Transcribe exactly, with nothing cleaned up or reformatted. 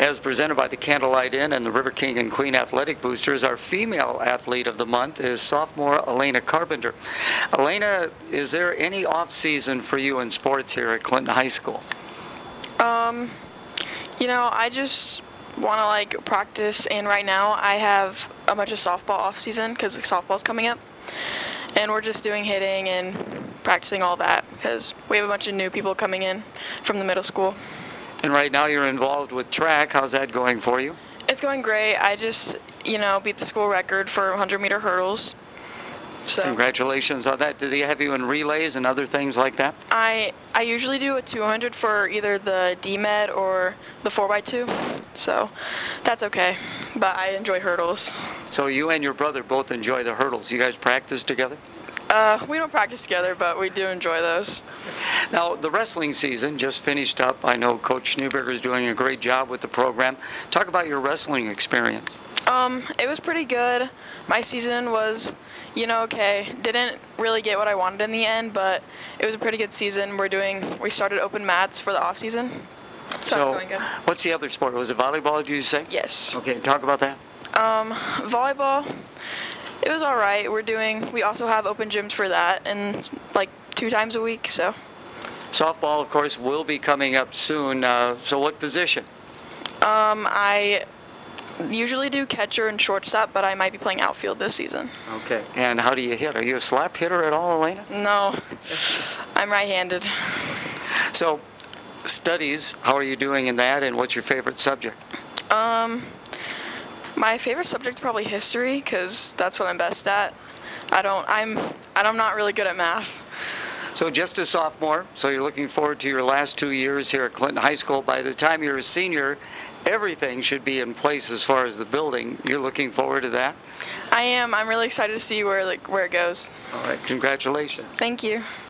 as presented by the Candlelight Inn and the River King and Queen Athletic Boosters. Our female athlete of the month is sophomore Elena Carpenter. Elena, is there any off-season for you in sports here at Clinton High School? Um, you know, I just want to like practice, and right now I have a bunch of softball off-season because softball's coming up, and we're just doing hitting and practicing all that because we have a bunch of new people coming in from the middle school. And right now you're involved with track. How's that going for you? It's going great. I just, you know, beat the school record for one hundred meter hurdles. So congratulations on that. Do they have you in relays and other things like that? I I usually do a two hundred for either the D Med or the four by two, so that's okay. But I enjoy hurdles. So you and your brother both enjoy the hurdles. You guys practice together? Uh, we don't practice together, but we do enjoy those. Now, the wrestling season just finished up. I know Coach Schneeberger is doing a great job with the program. Talk about your wrestling experience. Um, it was pretty good. My season was, you know, okay. Didn't really get what I wanted in the end, but it was a pretty good season. We're doing, we started open mats for the off season, so, So, that's going good. What's the other sport? Was it volleyball, did you say? Yes. Okay, talk about that. Um, volleyball, it was all right. We're doing, we also have open gyms for that, and like two times a week, so. Softball, of course, will be coming up soon. Uh, so what position? Um, I usually do catcher and shortstop, but I might be playing outfield this season. Okay. And how do you hit? Are you a slap hitter at all, Elena? No, I'm right-handed. So, studies, how are you doing in that, and what's your favorite subject? Um, my favorite subject is probably history, because that's what I'm best at. I don't, I'm, I'm not really good at math. So just a sophomore, so you're looking forward to your last two years here at Clinton High School. By the time you're a senior, everything should be in place as far as the building. You're looking forward to that? I am. I'm really excited to see where like where it goes. All right, congratulations. Thank you.